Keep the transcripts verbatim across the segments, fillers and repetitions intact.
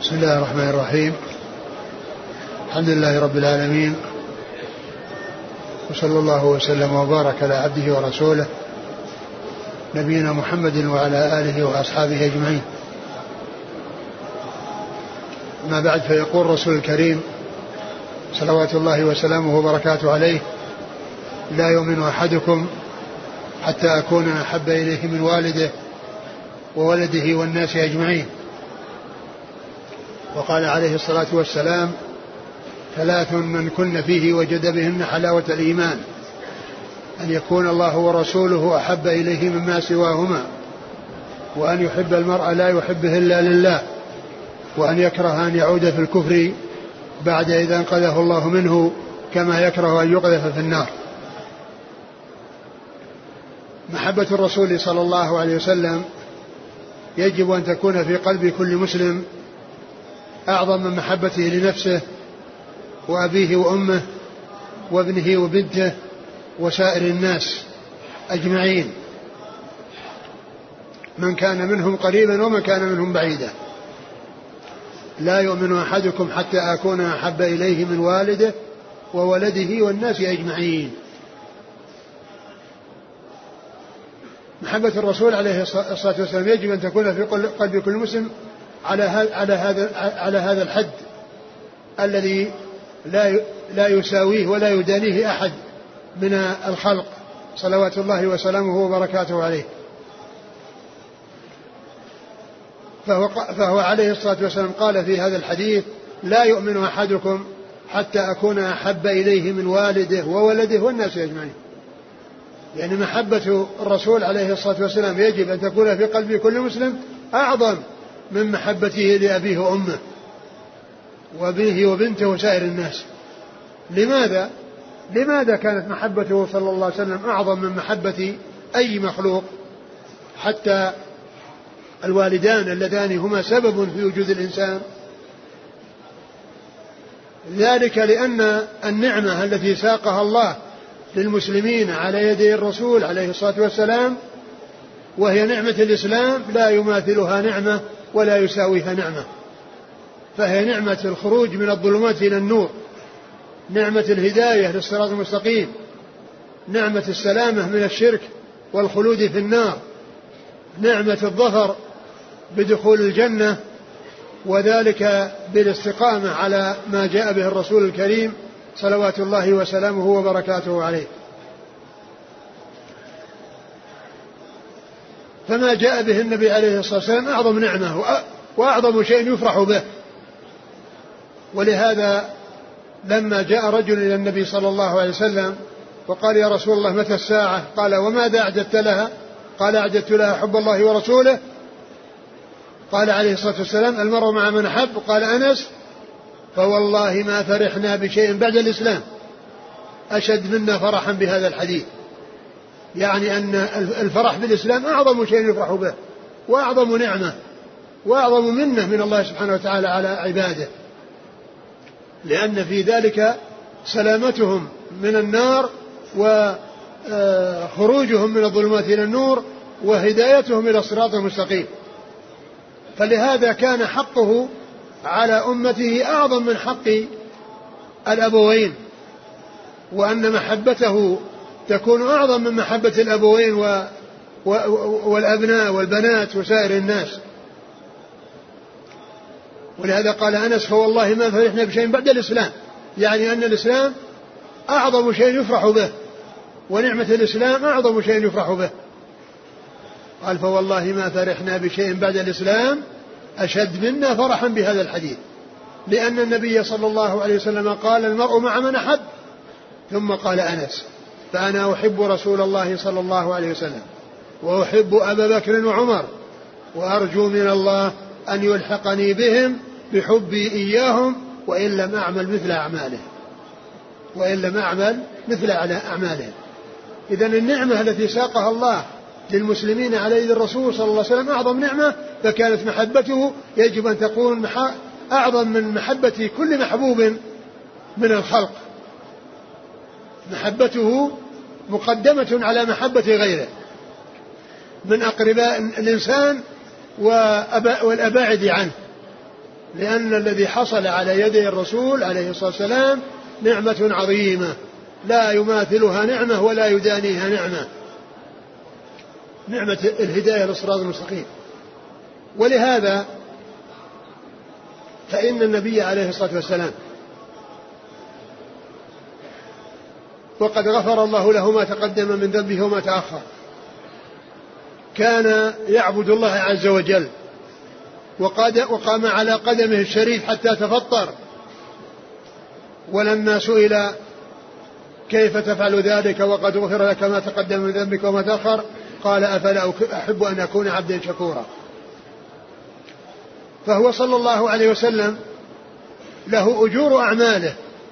بسم الله الرحمن الرحيم. الحمد لله رب العالمين، وصلى الله وسلم وبارك على عبده ورسوله نبينا محمد وعلى آله وأصحابه أجمعين. ما بعد، فيقول رسول الكريم صلوات الله وسلامه وبركاته عليه: لا يؤمن أحدكم حتى أكون أحب إليه من والده وولده والناس أجمعين. وقال عليه الصلاة والسلام: ثلاث من كن فيه وجد بهن حلاوة الإيمان: أن يكون الله ورسوله أحب إليه مما سواهما، وأن يحب المرء لا يحبه إلا لله، وأن يكره أن يعود في الكفر بعد إذا انقذه الله منه، كما يكره أن يقذف في النار. محبة الرسول صلى الله عليه وسلم يجب أن تكون في قلب كل مسلم أعظم من محبته لنفسه وأبيه وأمه وابنه وبنته وسائر الناس أجمعين، من كان منهم قريبا ومن كان منهم بعيدا. لا يؤمن أحدكم حتى أكون أحب إليه من والده وولده والناس أجمعين. محبة الرسول عليه الصلاة والسلام يجب أن تكون في قلب كل مسلم على هذا على هذا الحد الذي لا لا يساويه ولا يدانيه أحد من الخلق صلوات الله وسلامه وبركاته عليه. فهو, فهو عليه الصلاة والسلام قال في هذا الحديث: لا يؤمن أحدكم حتى أكون أحب إليه من والده وولده والناس أجمعين. يعني محبة الرسول عليه الصلاة والسلام يجب أن تكون في قلب كل مسلم أعظم من محبته لأبيه وأمه وابنه وبنته وسائر الناس. لماذا؟ لماذا كانت محبته صلى الله عليه وسلم أعظم من محبة أي مخلوق؟ حتى الوالدان اللذان هما سبب في وجود الإنسان. ذلك لأن النعمة التي ساقها الله للمسلمين على يدي الرسول عليه الصلاة والسلام، وهي نعمة الإسلام، لا يماثلها نعمة ولا يساويها نعمة. فهي نعمة الخروج من الظلمات إلى النور، نعمة الهداية للصراط المستقيم، نعمة السلامة من الشرك والخلود في النار، نعمة الظفر بدخول الجنة، وذلك بالاستقامة على ما جاء به الرسول الكريم صلوات الله وسلامه وبركاته عليه. فما جاء به النبي عليه الصلاة والسلام أعظم نعمة وأعظم شيء يفرح به. ولهذا لما جاء رجل إلى النبي صلى الله عليه وسلم وقال: يا رسول الله متى الساعة؟ قال: وماذا أعددت لها؟ قال: أعددت لها حب الله ورسوله. قال عليه الصلاة والسلام: المرء مع من أحب. قال أنس: فوالله ما فرحنا بشيء بعد الإسلام أشد منا فرحا بهذا الحديث. يعني أن الفرح بالإسلام أعظم شيء يفرح به، وأعظم نعمة وأعظم منة من الله سبحانه وتعالى على عباده، لأن في ذلك سلامتهم من النار وخروجهم من الظلمات إلى النور وهدايتهم إلى الصراط المستقيم. فلهذا كان حقه على أمته أعظم من حق الأبوين، وأن محبته تكون أعظم من محبة الأبوين و... و... والأبناء والبنات وسائر الناس. ولهذا قال أنس: فوالله ما فرحنا بشيء بعد الإسلام، يعني أن الإسلام أعظم شيء يفرح به، ونعمة الإسلام أعظم شيء يفرح به. قال: فوالله ما فرحنا بشيء بعد الإسلام أشد منا فرحا بهذا الحديث، لأن النبي صلى الله عليه وسلم قال: المرء مع من أحب. ثم قال أنس: فأنا أحب رسول الله صلى الله عليه وسلم، وأحب أبا بكر وعمر، وأرجو من الله أن يلحقني بهم بحبي إياهم، وإن لم أعمل مثل أعمالهم وإن لم أعمل مثل أعمالهم. إذن النعمة التي ساقها الله للمسلمين على يد الرسول صلى الله عليه وسلم أعظم نعمة، فكانت محبته يجب أن تكون أعظم من محبة كل محبوب من الخلق. محبته مقدمة على محبة غيره من أقرباء الإنسان والأباعد عنه، لأن الذي حصل على يدي الرسول عليه الصلاة والسلام نعمة عظيمة لا يماثلها نعمة ولا يدانيها نعمة، نعمة الهداية للصراط المستقيم. ولهذا فإن النبي عليه الصلاة والسلام وقد غفر الله له ما تقدم من ذنبه وما تأخر، كان يعبد الله عز وجل وقام على قدمه الشريف حتى تفطر، ولما سئل كيف تفعل ذلك وقد غفر لك ما تقدم من ذنبك وما تأخر قال أفلا أحب أن أكون عبدا شكورا. فهو صلى الله عليه وسلم له أجور أعماله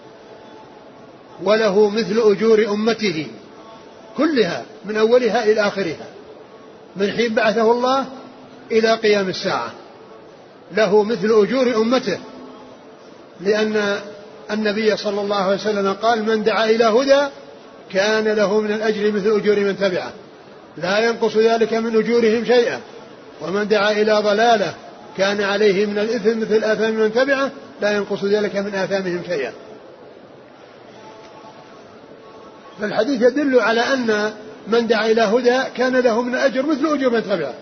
وله مثل أجور أمته كلها من أولها إلى آخرها من حين بعثه الله إلى قيام الساعة، له مثل أجور أمته، لأن النبي صلى الله عليه وسلم قال من دعا إلى هدى كان له من الأجر مثل أجور من تبعه لا ينقص ذلك من أجورهم شيئا، ومن دعا إلى ضلالة كان عليه من الإثم مثل آثام من تبعه لا ينقص ذلك من آثامهم شيئا. فالحديث يدل على أن من دعا إلى هدى كان له من الأجر مثل أجور من تبعه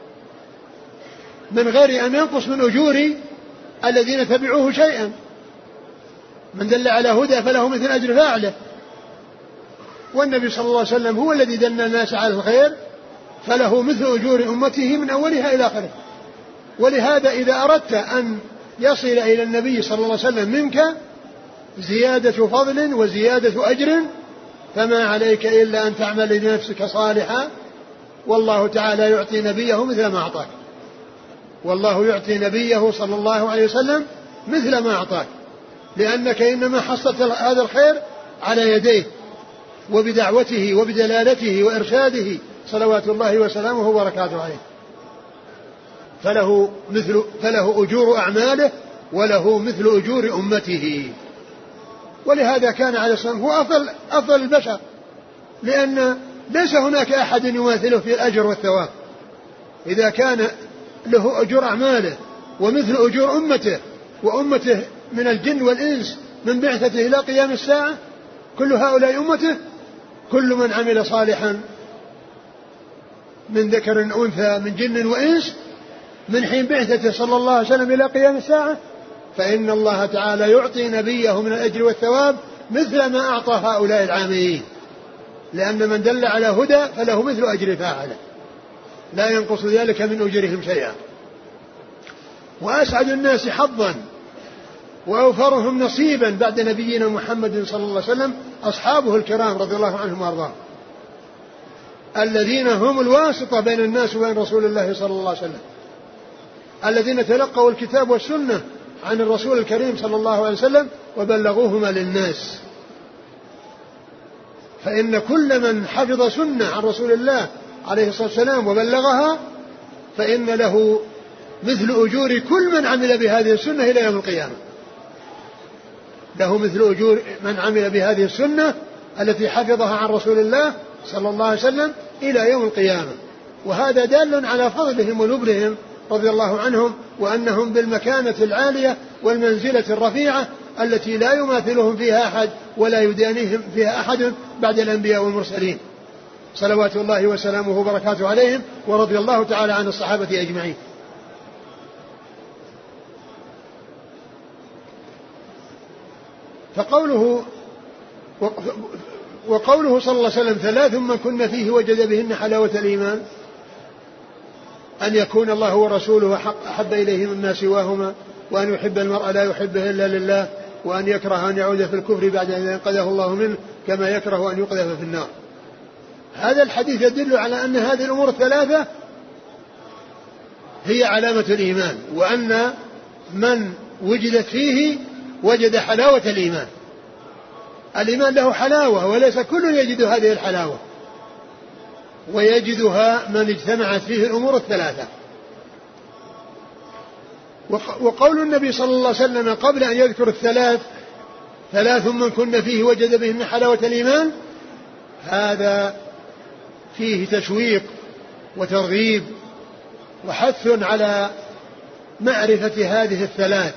من غير أن ينقص من أجور الذين تبعوه شيئا. من دل على هدى فله مثل أجر فاعله، والنبي صلى الله عليه وسلم هو الذي دل الناس على الخير فله مثل أجور أمته من أولها إلى آخره. ولهذا إذا أردت أن يصل إلى النبي صلى الله عليه وسلم منك زيادة فضل وزيادة أجر فما عليك إلا أن تعمل لنفسك صالحا، والله تعالى يعطي نبيه مثل ما أعطاك، والله يعطي نبيه صلى الله عليه وسلم مثل ما أعطاك، لأنك إنما حصلت هذا الخير على يديه وبدعوته وبدلالته وإرشاده صلوات الله وسلامه وبركاته عليه. فله مثل فله أجور أعماله وله مثل أجور أمته. ولهذا كان عليه الصلاة والسلام هو أفضل, أفضل البشر، لأن ليس هناك أحد يماثله في الأجر والثواب. إذا كان له أجور أعماله ومثل أجور أمته، وأمته من الجن والإنس من بعثته إلى قيام الساعة كل هؤلاء أمته، كل من عمل صالحا من ذكر أنثى من جن وإنس من حين بعثته صلى الله عليه وسلم إلى قيام الساعة فإن الله تعالى يعطي نبيه من الأجر والثواب مثل ما أعطى هؤلاء العاملين، لأن من دل على هدى فله مثل أجر فاعله لا ينقص ذلك من أجرهم شيئا. وأسعد الناس حظا وأوفرهم نصيبا بعد نبينا محمد صلى الله عليه وسلم أصحابه الكرام رضي الله عنهم وأرضاهم، الذين هم الواسطة بين الناس وبين رسول الله صلى الله عليه وسلم، الذين تلقوا الكتاب والسنة عن الرسول الكريم صلى الله عليه وسلم وبلغوهما للناس. فإن كل من حفظ سنة عن رسول الله عليه الصلاة والسلام وبلغها فإن له مثل أجور كل من عمل بهذه السنة إلى يوم القيامة، له مثل أجور من عمل بهذه السنة التي حفظها عن رسول الله صلى الله عليه وسلم إلى يوم القيامة. وهذا دال على فضلهم ونبلهم رضي الله عنهم، وأنهم بالمكانة العالية والمنزلة الرفيعة التي لا يماثلهم فيها أحد ولا يدانيهم فيها أحد بعد الأنبياء والمرسلين صلوات الله وسلامه وبركاته عليهم، ورضي الله تعالى عن الصحابة أجمعين. فقوله وقوله صلى الله عليه وسلم ثلاث من كن فيه وجد بهن حلاوة الإيمان، أن يكون الله ورسوله أحب إليه مما سواهما، وأن يحب المرء لا يحبه إلا لله، وأن يكره أن يعود في الكفر بعد أن ينقذه الله منه كما يكره أن يقذف في النار. هذا الحديث يدل على أن هذه الأمور الثلاثة هي علامة الإيمان، وأن من وجدت فيه وجد حلاوة الإيمان. الإيمان له حلاوة وليس كل يجد هذه الحلاوة، ويجدها من اجتمعت فيه الأمور الثلاثة. وقول النبي صلى الله عليه وسلم قبل أن يذكر الثلاث ثلاث من كن فيه وجد بهن حلاوة الإيمان، هذا فيه تشويق وترغيب وحث على معرفة هذه الثلاث،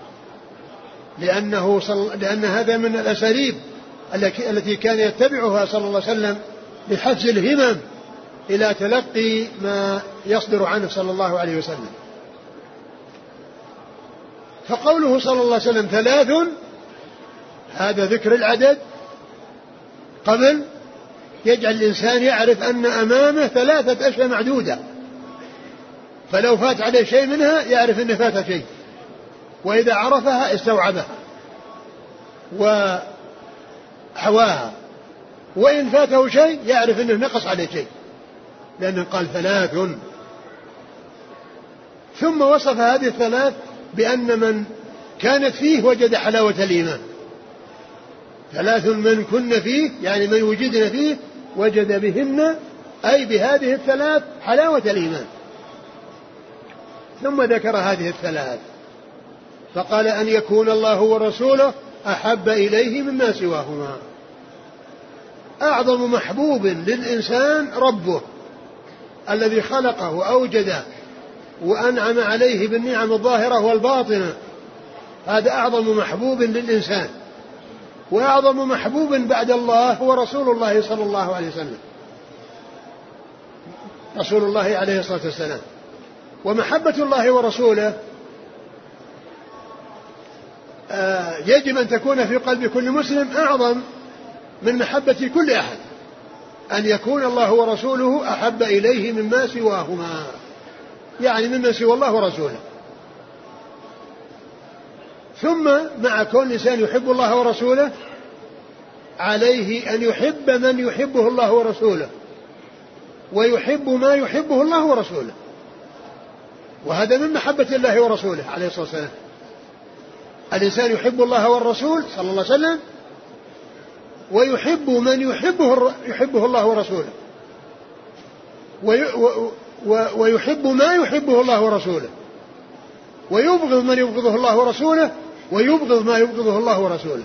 لأنه صل... لأن هذا من الأساليب التي كان يتبعها صلى الله عليه وسلم لحث الهمم إلى تلقي ما يصدر عنه صلى الله عليه وسلم. فقوله صلى الله عليه وسلم ثلاث، هذا ذكر العدد قبل يجعل الإنسان يعرف أن أمامه ثلاثة أشياء معدودة، فلو فات عليه شيء منها يعرف أنه فات شيء، وإذا عرفها استوعبها وحواها، وإن فاته شيء يعرف أنه نقص عليه شيء، لأنه قال ثلاث. ثم وصف هذه الثلاث بأن من كانت فيه وجد حلاوة الإيمان. ثلاث من كن فيه، يعني من وجدن فيه وجد بهن، أي بهذه الثلاث حلاوة الإيمان. ثم ذكر هذه الثلاث فقال أن يكون الله ورسوله أحب إليه مما سواهما. أعظم محبوب للإنسان ربه الذي خلقه وأوجده وأنعم عليه بالنعم الظاهرة والباطنة، هذا أعظم محبوب للإنسان. وأعظم محبوب بعد الله هو رسول الله صلى الله عليه وسلم، رسول الله عليه الصلاة والسلام. ومحبة الله ورسوله آه يجب أن تكون في قلب كل مسلم أعظم من محبة كل أحد، أن يكون الله ورسوله أحب إليه مما سواهما، يعني مما سوى الله ورسوله. ثم مع كون الإنسان يحب الله ورسوله عليه أن يحب من يحبه الله ورسوله، ويحب ما يحبه الله ورسوله، وهذا من محبة الله ورسوله عليه الصلاة والسلام. الإنسان يحب الله والرسول صلى الله عليه وسلم، ويحب من يحبه يحبه الله ورسوله، ويحب ما يحبه الله ورسوله، ويبغض من يبغضه الله ورسوله، ويبغض ما يبغضه الله ورسوله.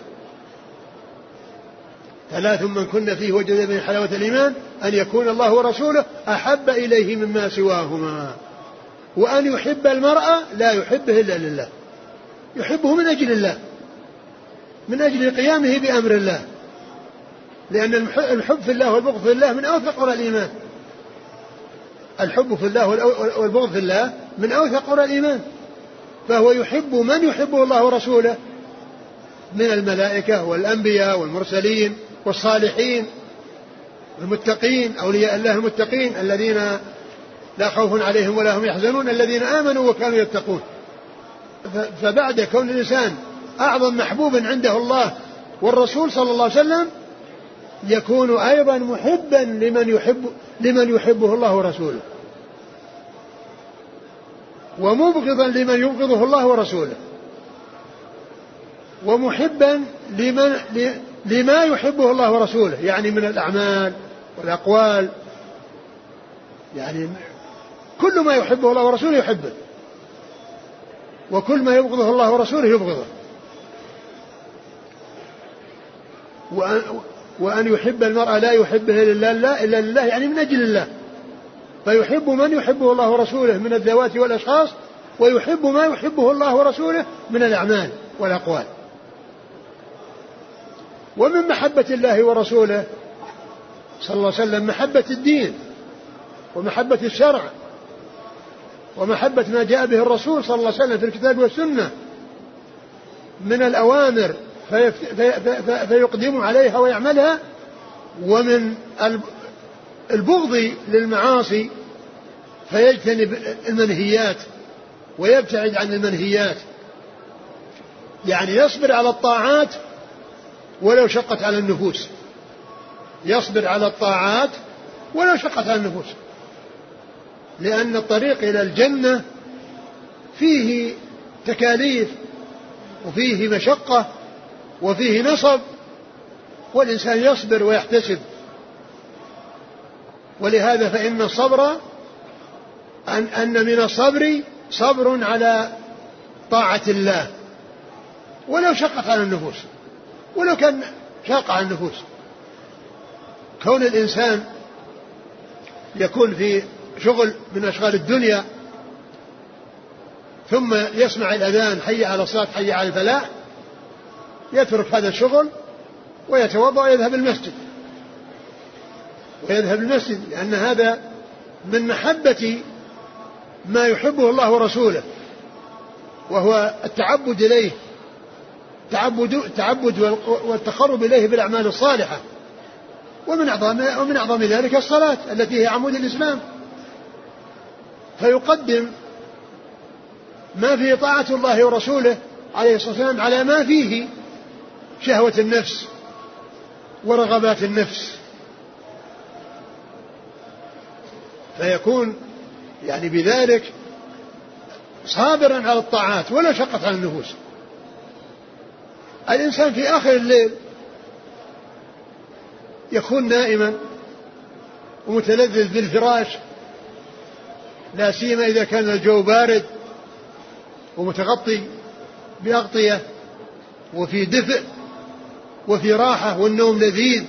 ثلاث من كن فيه وجد من حلاوة الإيمان أن يكون الله ورسوله أحب إليه مما سواهما، وأن يحب المرء لا يحبه إلا لله، يحبه من أجل الله، من أجل قيامه بأمر الله، لأن الحب في الله والبغض في الله من أوثق قرى الإيمان. الحب في الله والبغض في الله من أوثق قرى الإيمان. فهو يحب من يحبه الله ورسوله من الملائكة والأنبياء والمرسلين والصالحين المتقين، أولياء الله المتقين الذين لا خوف عليهم ولا هم يحزنون، الذين آمنوا وكانوا يتقون. فبعد كون الإنسان أعظم محبوب عنده الله والرسول صلى الله عليه وسلم، يكون أيضا محبا لمن يحب لمن يحبه الله ورسوله، ومبغضا لمن يبغضه الله ورسوله، ومحبا لمن لما يحبه الله ورسوله، يعني من الأعمال والأقوال، يعني كل ما يحبه الله ورسوله يحبه، وكل ما يبغضه الله ورسوله يبغضه. وأن, وأن يحب المرء لا يحبه إلا لله، إلا لله يعني من أجل الله، فيحب من يحبه الله ورسوله من الذوات والأشخاص، ويحب ما يحبه الله ورسوله من الأعمال والأقوال. ومن محبة الله ورسوله صلى الله عليه وسلم محبة الدين، ومحبة الشرع، ومحبة ما جاء به الرسول صلى الله عليه وسلم في الكتاب والسنة من الأوامر فيقدم عليها ويعملها، ومن البغض للمعاصي فيجتنب المنهيات ويبتعد عن المنهيات، يعني يصبر على الطاعات ولو شقت على النفوس، يصبر على الطاعات ولو شقت على النفوس، لأن الطريق إلى الجنة فيه تكاليف وفيه مشقة وفيه نصب، والإنسان يصبر ويحتسب. ولهذا فإن الصبر أن, أن من الصبر صبر على طاعة الله ولو شقت على النفوس، ولو كان شاق على النفوس. كون الإنسان يكون في شغل من أشغال الدنيا ثم يسمع الأذان حي على الصلاة حي على الفلاح يترك هذا الشغل ويتوضأ ويذهب المسجد ويذهب المسجد لأن هذا من محبة ما يحبه الله ورسوله، وهو التعبد إليه، التعبد, التعبد والتقرب إليه بالأعمال الصالحة. ومن أعظم, ومن أعظم ذلك الصلاة التي هي عمود الإسلام، فيقدم ما فيه طاعة الله ورسوله عليه الصلاة والسلام على ما فيه شهوة النفس ورغبات النفس، فيكون يعني بذلك صابرا على الطاعات ولا شقت على النفوس. الإنسان في آخر الليل يكون نائما ومتلذذ بالفراش، لا سيما إذا كان الجو بارد ومتغطي بأغطية وفي دفء وفي راحة والنوم لذيذ،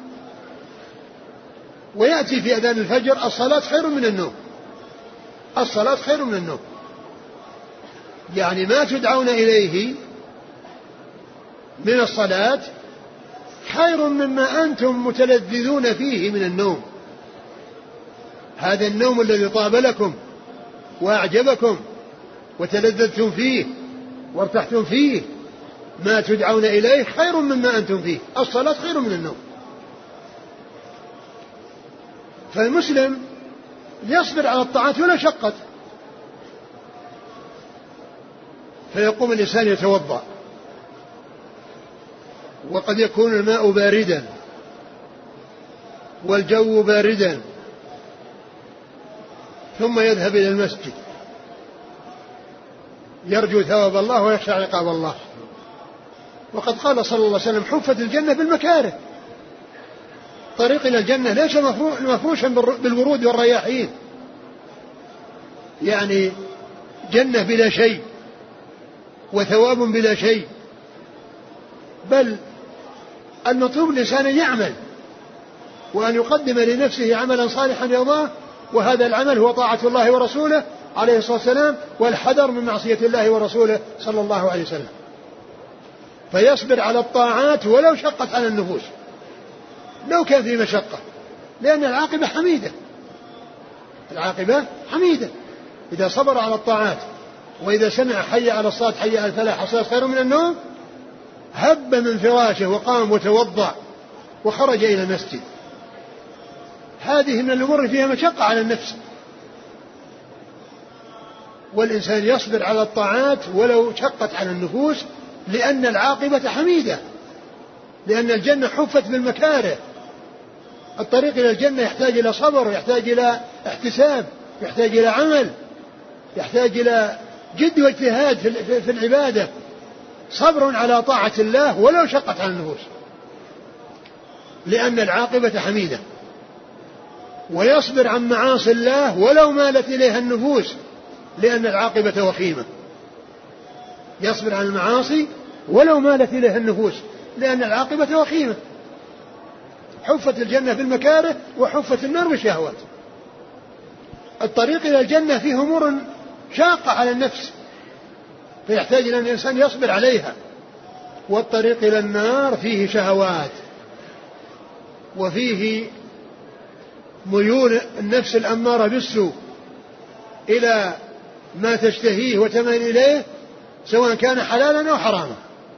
ويأتي في أذان الفجر الصلاة خير من النوم، الصلاة خير من النوم، يعني ما تدعون إليه من الصلاة خير مما أنتم متلذذون فيه من النوم. هذا النوم الذي طاب لكم وأعجبكم وتلذذتم فيه وارتحتم فيه، ما تدعون إليه خير مما أنتم فيه، الصلاة خير من النوم. فالمسلم يصبر على الطاعات ولا شقت، فيقوم الإنسان يتوضأ وقد يكون الماء باردا والجو باردا، ثم يذهب إلى المسجد يرجو ثواب الله ويخشى عقاب الله. وقد قال صلى الله عليه وسلم حفت الجنة بالمكاره، طريق إلى الجنة ليس مفروشا بالورود والرياحين، يعني جنة بلا شيء وثواب بلا شيء، بل المطلوب الإنسان أن يعمل وأن يقدم لنفسه عملا صالحا يرضاه، وهذا العمل هو طاعة الله ورسوله عليه الصلاة والسلام والحذر من معصية الله ورسوله صلى الله عليه وسلم. فيصبر على الطاعات ولو شقت على النفوس، لو كان في مشقة، لأن العاقبة حميدة، العاقبة حميدة إذا صبر على الطاعات. وإذا سمع حي على الصلاة حي على الفلاح الصلاة خير من النوم هب من فراشه وقام وتوضأ وخرج إلى المسجد. هذه من الأمور فيها مشقة على النفس، والإنسان يصبر على الطاعات ولو شقت على النفوس، لأن العاقبة حميدة، لأن الجنة حفت بالمكاره. الطريق إلى الجنة يحتاج إلى صبر، يحتاج إلى احتساب، يحتاج إلى عمل، يحتاج إلى جد واجتهاد في العبادة، صبر على طاعة الله ولو شقت على النفوس، لأن العاقبة حميدة. ويصبر عن معاصي الله ولو مالت إليها النفوس، لأن العاقبة وخيمة. يصبر عن المعاصي ولو مالت إليها النفوس، لأن العاقبة وخيمة. حفت الجنة بالمكاره وحفت النار بالشهوات. الطريق إلى الجنة فيه أمور شاقة على النفس فيحتاج إلى أن الإنسان يصبر عليها، والطريق إلى النار فيه شهوات وفيه ميول النفس الأمارة بالسوء إلى ما تشتهيه وتميل إليه، سواء كان حلالا أو حراما،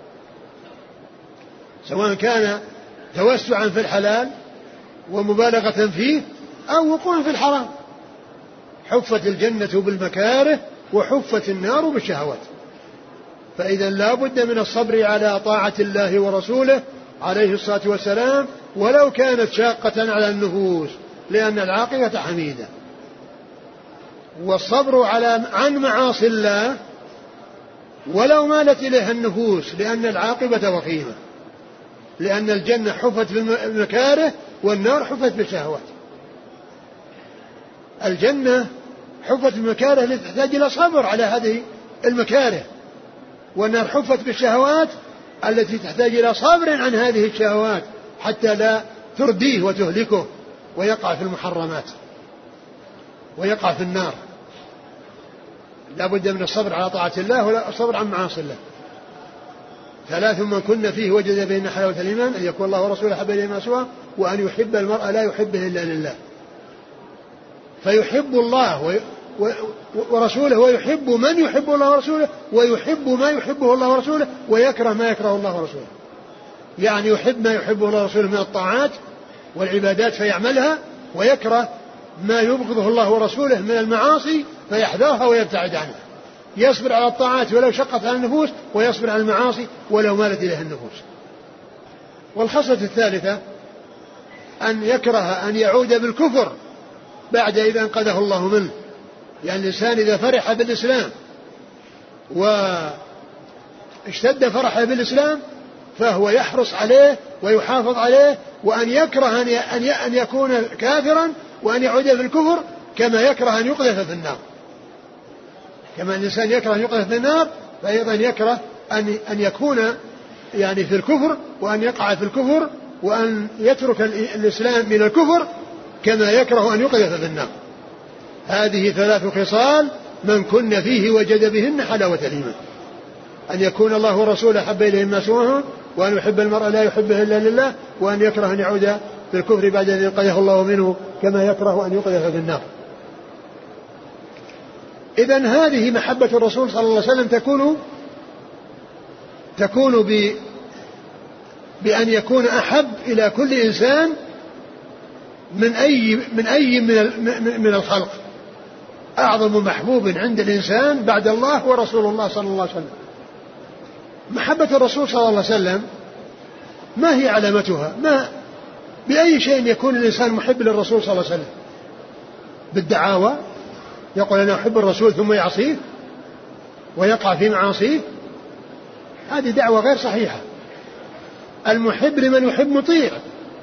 سواء كان توسعا في الحلال ومبالغة فيه أو وقوعا في الحرام. حفت الجنة بالمكاره وحفت النار بالشهوات. فإذا لا بد من الصبر على طاعة الله ورسوله عليه الصلاة والسلام ولو كانت شاقة على النفوس، لأن العاقبة حميدة. والصبر على عن معاصي الله ولو مالت إليها النفوس، لأن العاقبة وخيمة، لأن الجنة حفت بالمكاره والنار حفت بالشهوات. الجنة حفت بالمكاره التي تحتاج إلى صبر على هذه المكاره، والنار حفت بالشهوات التي تحتاج إلى صبر عن هذه الشهوات حتى لا ترديه وتهلكه ويقع في المحرمات ويقع في النار. لا بد من الصبر على طاعة الله ولا الصبر عن معاصي الله. ثلاث من كن فيه وجد بهن حلاوة الإيمان: أن يكون الله ورسوله أحب إليه ما سواه، وأن يحب المرء لا يحبه إلا لله. فيحب الله ورسوله ويحب من يحب الله ورسوله، ويحب ما يحبه الله ورسوله، ويكره ما يكره الله ورسوله. يعني يحب ما يحبه الله ورسوله من الطاعات والعبادات فيعملها، ويكره ما يبغضه الله ورسوله من المعاصي فيحذرها ويبتعد عنها. يصبر على الطاعات ولو شقت على النفوس، ويصبر على المعاصي ولو مالت إليها النفوس. والخصلة الثالثة أن يكره أن يعود بالكفر بعد إذا انقذه الله منه. يعني الإنسان إذا فرح بالإسلام واشتد فرحه بالإسلام فهو يحرص عليه ويحافظ عليه، وأن يكره أن يكون كافرا وأن يعود في الكفر، كما يكره أن يقذف في النار. كما الإنسان يكره أن يقذف في النار، فأيضا يكره أن أن يكون يعني في الكفر، وأن يقع في الكفر، وأن يترك الإسلام من الكفر، كما يكره أن يقذف في النار. هذه ثلاث خصال من كن فيه وجد بهن حلاوة الإيمان: أن يكون الله ورسوله أحب إليه ما سواه، وأن يحب المرء لا يحبه إلا لله، وأن يكره أن يعود في الكفر بعد أن ينقذه الله منه، كما يكره أن يقذف في النار. إذن هذه محبة الرسول صلى الله عليه وسلم تكون تكون ب بأن يكون أحب إلى كل إنسان من أي من أي من من الخلق. أعظم محبوب عند الإنسان بعد الله ورسول الله صلى الله عليه وسلم. محبة الرسول صلى الله عليه وسلم ما هي علامتها؟ ما بأي شيء يكون الإنسان محب للرسول صلى الله عليه وسلم؟ بالدعاوى، يقول أنا أحب الرسول ثم يعصيه ويقع في معاصيه، هذه دعوة غير صحيحة. المحب لمن يحب مطيع،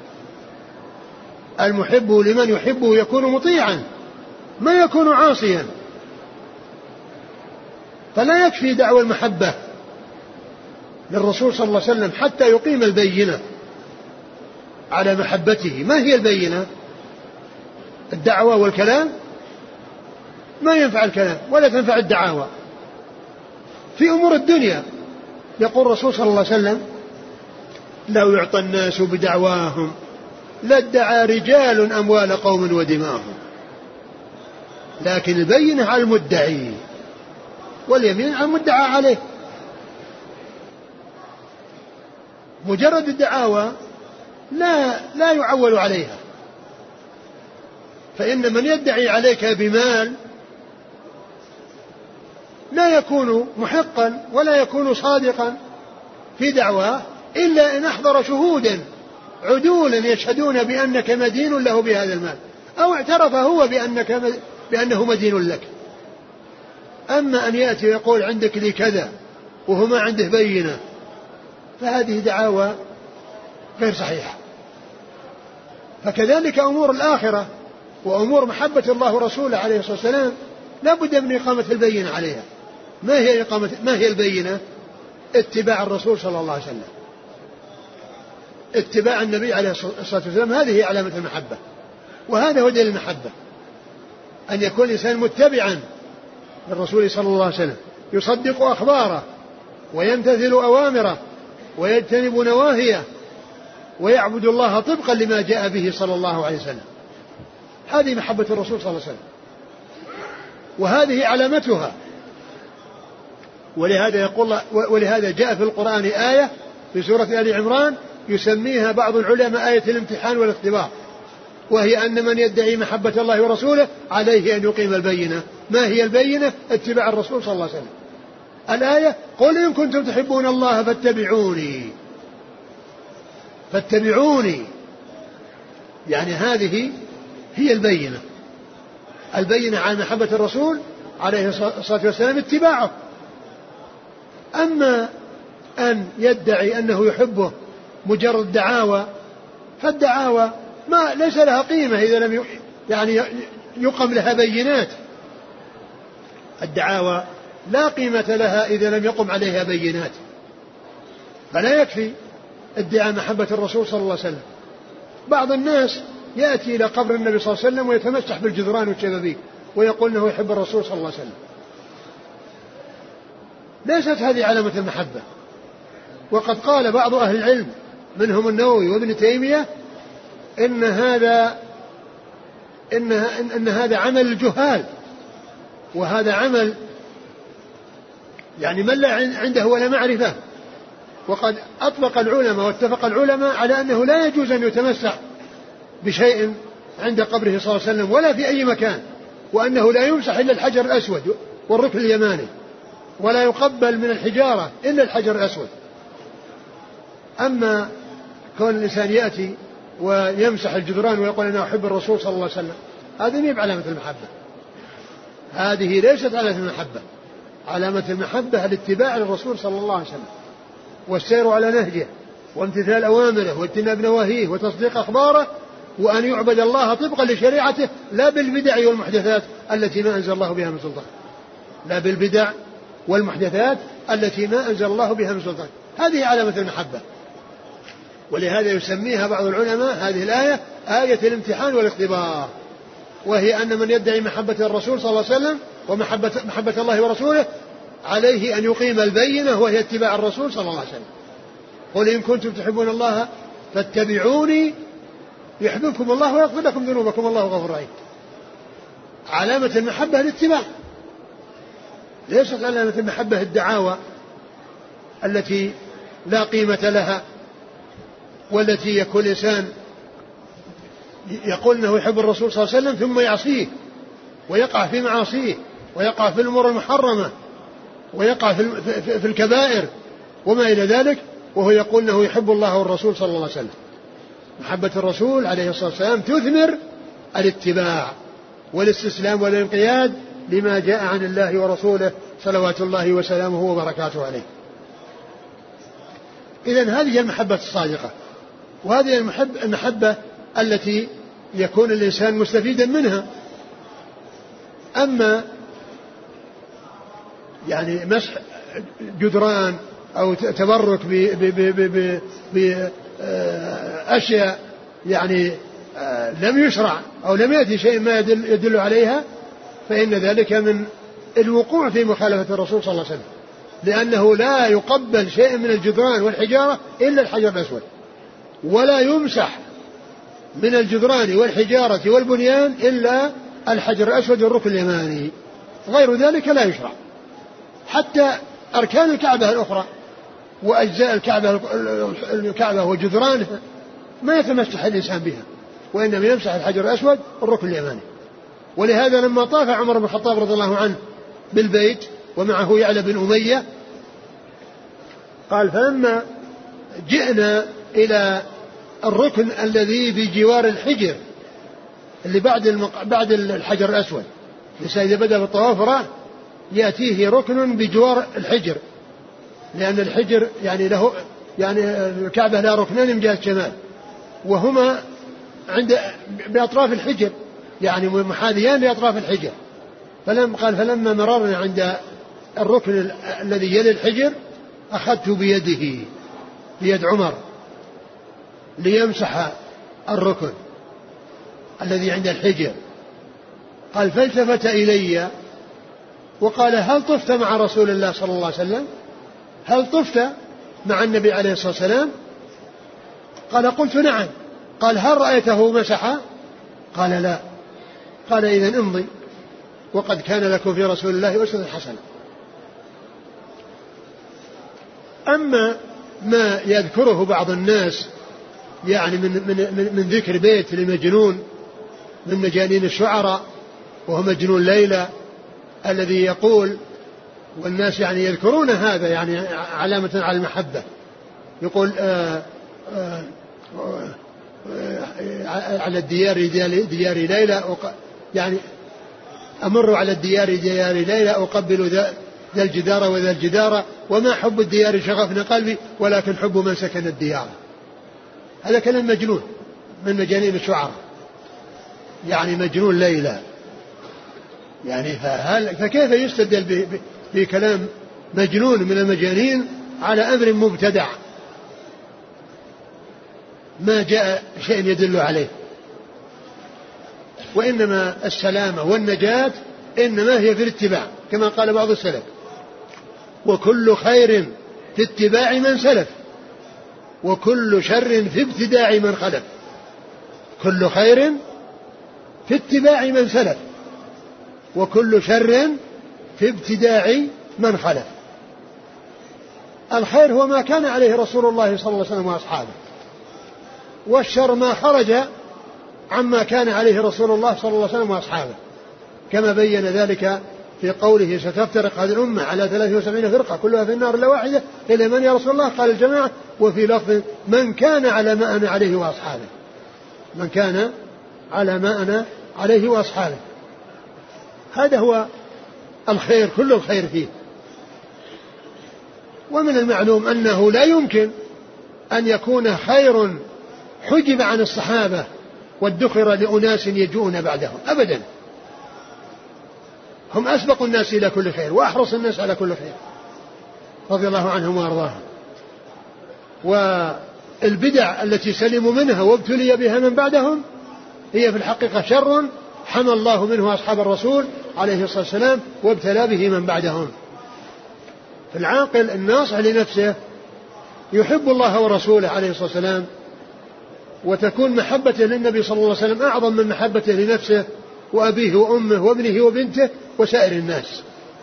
المحب لمن يحبه يكون مطيعا ما يكون عاصيا. فلا يكفي دعوى المحبة للرسول صلى الله عليه وسلم حتى يقيم البينة على محبته. ما هي البينة؟ الدعوة والكلام؟ ما ينفع الكلام ولا تنفع الدعاوى. في أمور الدنيا يقول الرسول صلى الله عليه وسلم: لو يعطى الناس بدعواهم لادعى رجال أموال قوم ودماءهم، لكن البينة على المدعي واليمين على المدعى عليه. مجرد الدعاوى لا لا يعول عليها، فإن من يدعي عليك بمال لا يكون محقا ولا يكون صادقا في دعواه إلا إن أحضر شهودا عدولا يشهدون بأنك مدين له بهذا المال، أو اعترف هو بأنك بأنه مدين لك. أما أن يأتي ويقول عندك لي كذا وهو ما عنده بينة، فهذه دعاوى غير صحيحة. فكذلك أمور الآخرة وأمور محبة الله ورسوله عليه الصلاة والسلام لا بد من إقامة البينة عليها. ما هي إقامة ما هي البينة؟ اتباع الرسول صلى الله عليه وسلم، اتباع النبي عليه الصلاة والسلام، هذه علامة المحبة، وهذا هو دليل المحبة، أن يكون الإنسان متبعا للرسول صلى الله عليه وسلم، يصدق أخباره ويمتثل أوامره ويجتنب نواهيه ويعبد الله طبقا لما جاء به صلى الله عليه وسلم. هذه محبة الرسول صلى الله عليه وسلم، وهذه علامتها. ولهذا يقول ولهذا جاء في القرآن آية في سورة آل عمران يسميها بعض العلماء آية الامتحان والاختبار، وهي أن من يدعي محبة الله ورسوله عليه أن يقيم البينة. ما هي البينة؟ اتباع الرسول صلى الله عليه وسلم. الآية: قل إن كنتم تحبون الله فاتبعوني فاتبعوني يعني هذه هي البينة. البينة على محبة الرسول عليه الصلاة والسلام اتباعه. أما أن يدعي أنه يحبه مجرد دعاوى، فالدعاوى ما ليس لها قيمة إذا لم يعني يقم لها بينات. الدعاوى لا قيمة لها إذا لم يقم عليها بينات. فلا يكفي ادعاء محبة الرسول صلى الله عليه وسلم. بعض الناس يأتي إلى قبر النبي صلى الله عليه وسلم ويتمسح بالجدران والشبابيك ويقول أنه يحب الرسول صلى الله عليه وسلم. ليست هذه علامة المحبة. وقد قال بعض أهل العلم منهم النووي وابن تيمية إن هذا إن, إن هذا عمل الجهال، وهذا عمل يعني من لا عنده ولا معرفة. وقد أطلق العلماء واتفق العلماء على أنه لا يجوز أن يتمسح بشيء عند قبره صلى الله عليه وسلم ولا في أي مكان، وأنه لا يمسح إلا الحجر الأسود والركن اليماني، ولا يقبل من الحجارة إلا الحجر الأسود. أما كون الإنسان يأتي ويمسح الجدران ويقول أنا أحب الرسول صلى الله عليه وسلم، هذه ميب علامة المحبة، هذه ليست علامة المحبة. علامة المحبة الاتباع للرسول صلى الله عليه وسلم، والسير على نهجه، وامتثال أوامره، واجتناب نواهيه، وتصديق أخباره، وأن يعبد الله طبقا لشريعته لا بالبدع والمحدثات التي ما أنزل الله بها من سلطان، لا بالبدع والمحدثات التي ما أنزل الله بها من سلطان. هذه علامة المحبة. ولهذا يسميها بعض العلماء هذه الآية آية الامتحان والاختبار، وهي أن من يدعي محبة الرسول صلى الله عليه وسلم ومحبة محبة الله ورسوله عليه أن يقيم البينة، وهي اتباع الرسول صلى الله عليه وسلم. قل إن كنتم تحبون الله فاتبعوني يحببكم الله ويغفر لكم ذنوبكم والله غفور رحيم. علامة المحبة الاتباع، ليست علامة المحبة الدعاوى التي لا قيمة لها، والتي يكون الإنسان يقول أنه يحب الرسول صلى الله عليه وسلم ثم يعصيه ويقع في معاصيه ويقع في الأمور المحرمة ويقع في, في, في الكبائر وما إلى ذلك، وهو يقول أنه يحب الله والرسول صلى الله عليه وسلم. محبة الرسول عليه الصلاة والسلام تثمر الاتباع والاستسلام والانقياد لما جاء عن الله ورسوله صلوات الله وسلامه وبركاته عليه. إذن هذه المحبة الصادقة، وهذه المحب المحبة التي يكون الإنسان مستفيدا منها. أما يعني مسح جدران أو تبرك بأشياء يعني لم يشرع أو لم يأتي شيء ما يدل, يدل عليها، فإن ذلك من الوقوع في مخالفة الرسول صلى الله عليه وسلم، لأنه لا يقبل شيء من الجدران والحجارة إلا الحجر الأسود، ولا يمسح من الجدران والحجارة والبنيان إلا الحجر الأسود والركن اليماني، غير ذلك لا يشرع. حتى أركان الكعبة الأخرى وأجزاء الكعبة الكعبة وجدرانها ما يتمسح الإنسان بها، وإنما يمسح الحجر الأسود والركن اليماني. ولهذا لما طاف عمر بن الخطاب رضي الله عنه بالبيت ومعه يعلى بن أمية قال فلما جئنا إلى الركن الذي بجوار الحجر اللي بعد المق... بعد الحجر الأسود، لسا إذا بدأ بالطواف راه يأتيه ركن بجوار الحجر، لأن الحجر يعني له يعني الكعبة لها ركنان من جهة الشمال وهما عند بأطراف الحجر يعني محاذيان لأطراف الحجر. فلم قال فلما مررنا عند الركن الذي يلي الحجر أخذت بيده بيد عمر ليمسح الركن الذي عند الحجر. قال فالتفت إلي وقال هل طفت مع رسول الله صلى الله عليه وسلم؟ هل طفت مع النبي عليه الصلاة والسلام؟ قال قلت نعم. قال هل رأيته مسح؟ قال لا. قال إذن امضي وقد كان لكم في رسول الله أسوة حسنة. أما ما يذكره بعض الناس يعني من, من, من, من ذكر بيت لمجنون من مجانين الشعراء وهو مجنون ليلى الذي يقول، والناس يعني يذكرون هذا يعني علامة على المحبة، يقول آآ آآ آآ على الديار ديار ليلى يعني أمر على الديار ديار ليلى أقبل ذا الجدار وذا الجدار وما حب الديار شغفنا قلبي ولكن حب من سكن الديار. هذا كلام مجنون من مجانين الشعراء يعني مجنون ليلى يعني فهل فكيف يستدل بكلام مجنون من المجانين على أمر مبتدع ما جاء شيء يدل عليه؟ وإنما السلامة والنجاة إنما هي في الاتباع كما قال بعض السلف. وكل خير في اتباع من سلف، وكل شر في ابتداع من خلف. كل خير في اتباع من سلف، وكل شر في ابتداع من خلف. الخير هو ما كان عليه رسول الله صلى الله عليه وسلم وأصحابه، والشر ما خرج عما كان عليه رسول الله صلى الله عليه وسلم وأصحابه، كما بين ذلك في قوله ستفترق هذه الأمة على ثلاث وسبعين فرقة كلها في النار إلا واحدة، إلا من يا رسول الله؟ قال الجماعة. وفي لفظ من كان على ما أنا عليه وأصحابه، من كان على ما أنا عليه وأصحابه. هذا هو الخير، كل الخير فيه. ومن المعلوم أنه لا يمكن أن يكون خير حجب عن الصحابة وادخر لأناس يجوءون بعدهم أبدا. هم أسبق الناس إلى كل خير وأحرص الناس على كل خير رضي الله عنهم وأرضاهم. والبدع التي سلموا منها وابتلي بها من بعدهم هي في الحقيقة شر حمى الله منه أصحاب الرسول عليه الصلاة والسلام وابتلى به من بعدهم. العاقل الناصح لنفسه يحب الله ورسوله عليه الصلاة والسلام، وتكون محبته للنبي صلى الله عليه وسلم أعظم من محبته لنفسه وأبيه وأمه وابنه وبنته وسائر الناس.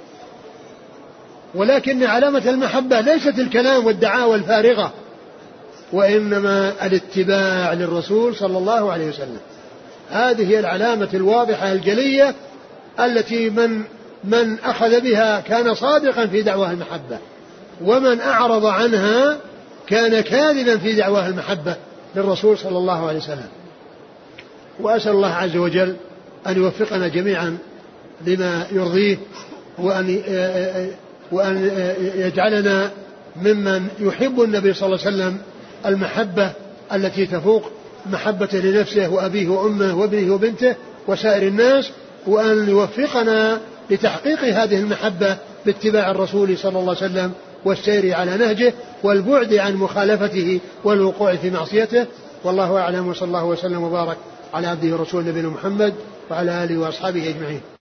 ولكن علامة المحبة ليست الكلام والدعاوى الفارغة، وإنما الاتباع للرسول صلى الله عليه وسلم. هذه هي العلامة الواضحة الجلية التي من من أخذ بها كان صادقا في دعواه المحبة، ومن أعرض عنها كان كاذبا في دعواه المحبة للرسول صلى الله عليه وسلم. وأسأل الله عز وجل أن يوفقنا جميعا لما يرضيه، وأن وأن يجعلنا ممن يحب النبي صلى الله عليه وسلم المحبة التي تفوق محبته لنفسه وأبيه وأمه وابنه وبنته وسائر الناس، وأن يوفقنا لتحقيق هذه المحبة باتباع الرسول صلى الله عليه وسلم والسير على نهجه والبعد عن مخالفته والوقوع في معصيته. والله أعلم، وصلى الله وسلم وبارك على عبده ورسوله نبينا محمد وعلى آله وأصحابه أجمعين.